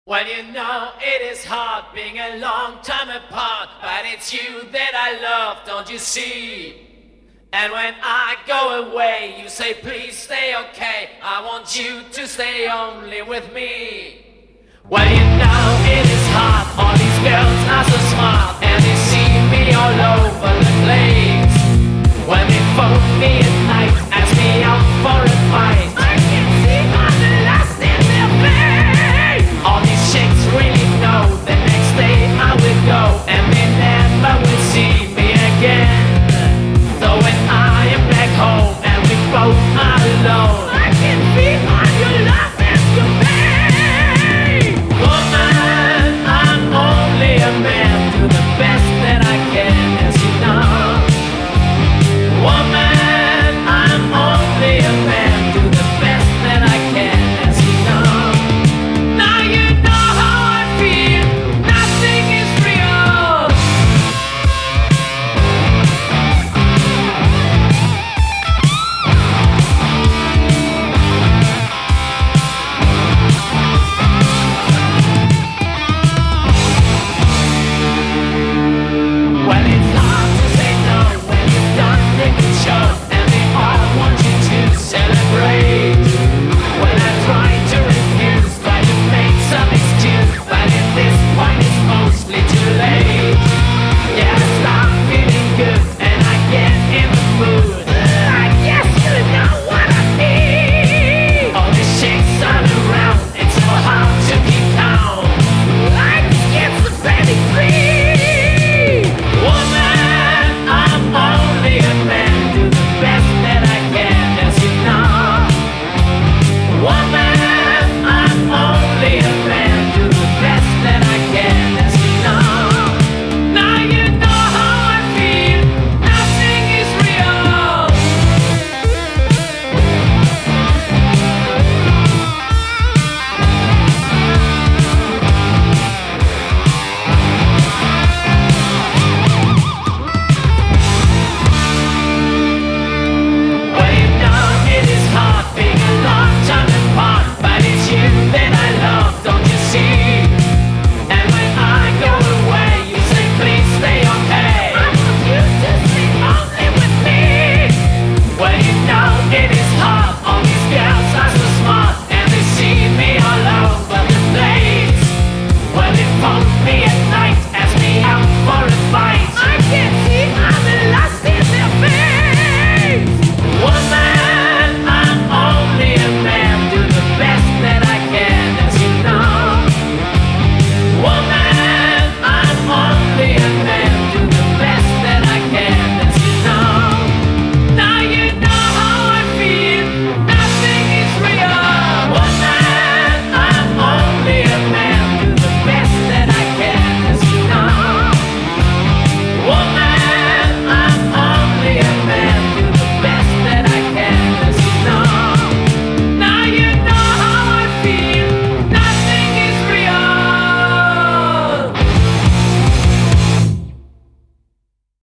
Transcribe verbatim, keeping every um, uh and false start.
Well, you know it is hard being a long time apart, but it's you that I love, don't you see? And when I go away, you say please stay okay. I want you to stay only with me. Well, you know it is hard, all these girls are so smart, and they see me all over.